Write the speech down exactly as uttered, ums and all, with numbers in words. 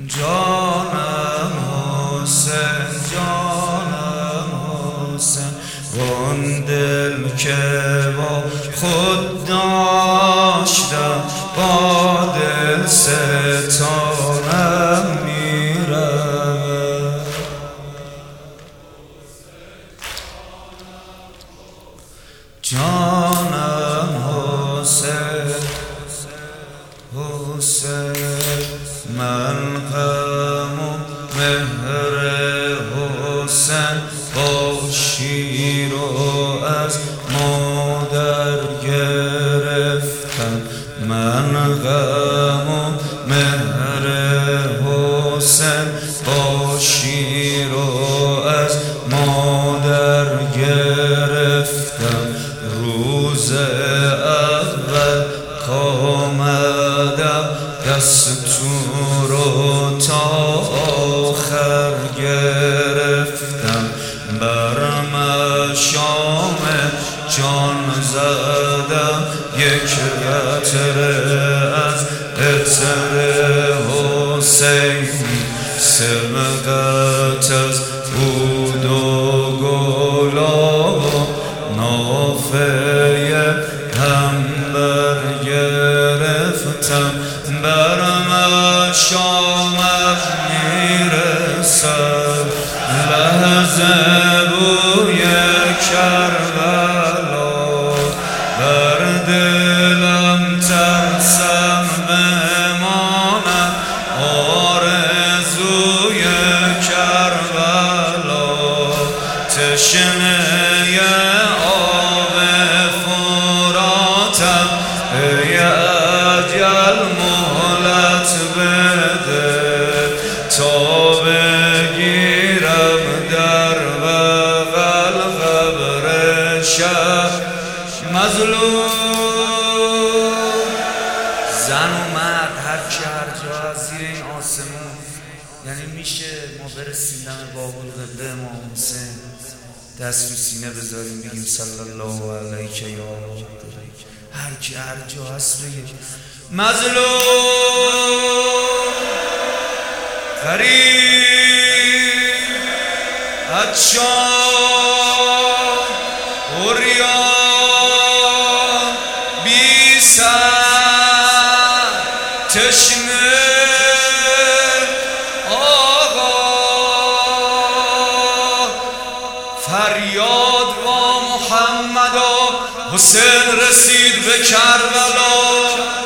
جانم حسین جانم حسین وان دل که با خود داشتم با دل ستانم میره جانم حسین حسین من غم و مهر حسین با شیر و از مادر گرفتم من غم و مهر حسین با شیر و از مادر گرفتم روز اول کامدم دستور رو تا آخر گرفتم بر مشام جان زدم یک قطره از عطر حسینی سبقت از عود و گلاب و نافه همبر گرفتم بر مشامم میرسد لحظه بوی کربلا بر دلم ترسم بماند آرزوی کربلا تشنه آب فراتم ای اجل مهلت بده تا بگیرم در بغل قبر شه مظلوم زن و مرد هر کی هر جا زیر این آسمون یعنی میشه ما برسیم دم بابل قبله امام حسین دست رو سینه بذاریم بگیم صلی الله علیک یا هر کی هر جا هست بگیم مظلوم غریب عطشان عریان بی سر تشنه فریاد با محمد و حسین رسید به کربلا